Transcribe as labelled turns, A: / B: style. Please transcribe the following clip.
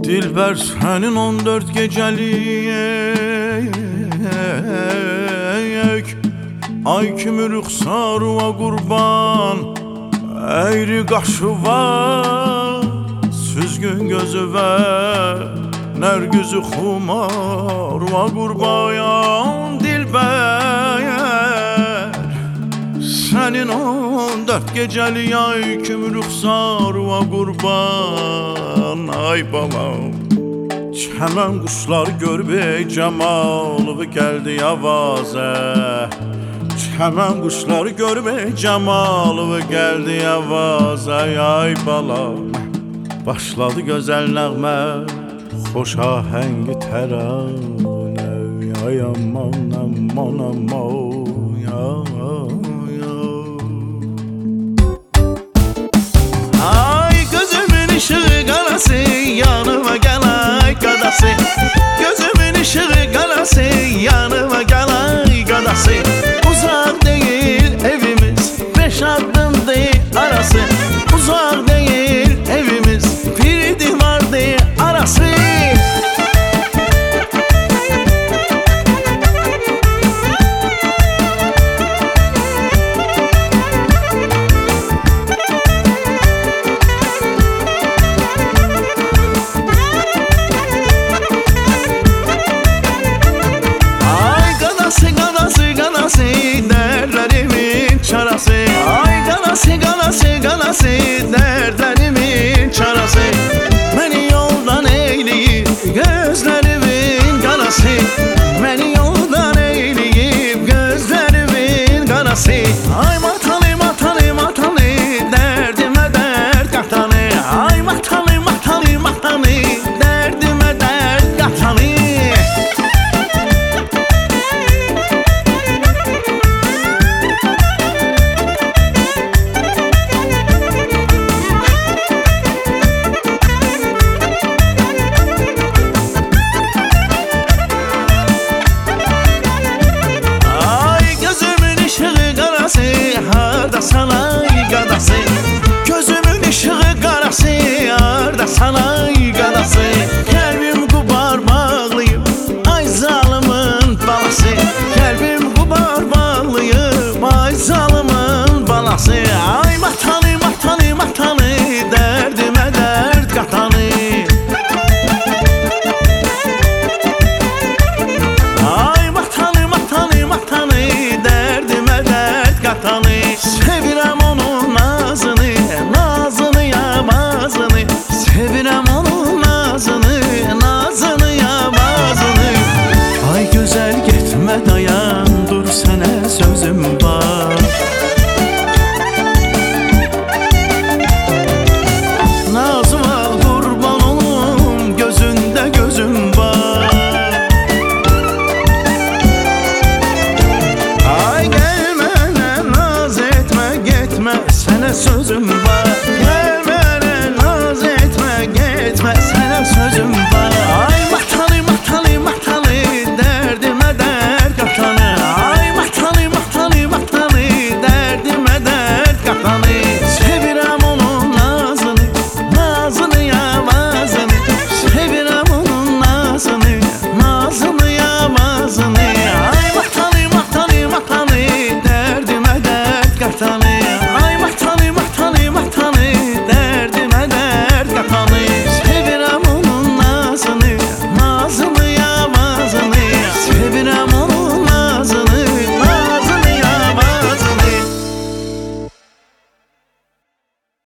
A: Dilber senin 14 gecelik ay kimi rüxsar va qurban, əyri qaşı var süzgün gözü və nərgüzü xumar va qurbayan. Dilber senin 14 gecelik ay kimi rüxsar va qurban, ay balam çəmən quşları görüb cəmalı gəldi avazə. Çəmən quşları görüb cəmalı gəldi avazə. Ay balam başladı gözəl nəğmə, xoş ahəngi təranə. Ay aman aman aman ya. Ay gözümün ışığı qarası, yanıma gəl ay qadası. Gözümün ışığı qarası, yanıma gəl ay qadası. Uzaq deyil evimiz, 5 addım